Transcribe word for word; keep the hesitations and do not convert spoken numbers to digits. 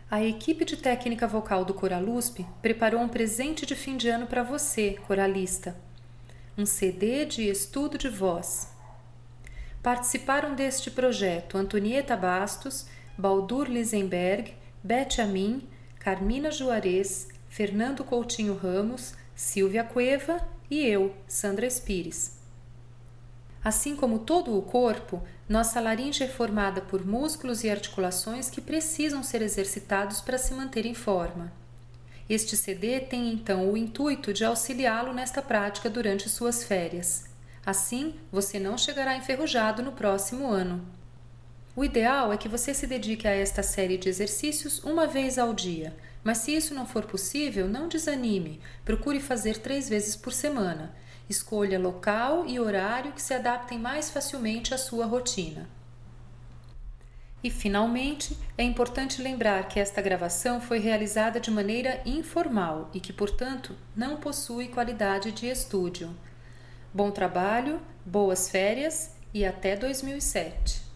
A equipe de técnica vocal do Coralusp preparou um presente de fim de ano para você, coralista. Um C D de estudo de voz. Participaram deste projeto Antonieta Bastos, Baldur Lisenberg, Beth Amin, Carmina Juarez, Fernando Coutinho Ramos, Silvia Cueva e eu, Sandra Espires. Assim como todo o corpo, nossa laringe é formada por músculos e articulações que precisam ser exercitados para se manter em forma. Este C D tem então o intuito de auxiliá-lo nesta prática durante suas férias. Assim, você não chegará enferrujado no próximo ano. O ideal é que você se dedique a esta série de exercícios uma vez ao dia, mas se isso não for possível, não desanime, procure fazer três vezes por semana. Escolha local e horário que se adaptem mais facilmente à sua rotina. E, finalmente, é importante lembrar que esta gravação foi realizada de maneira informal e que, portanto, não possui qualidade de estúdio. Bom trabalho, boas férias e até dois mil e sete!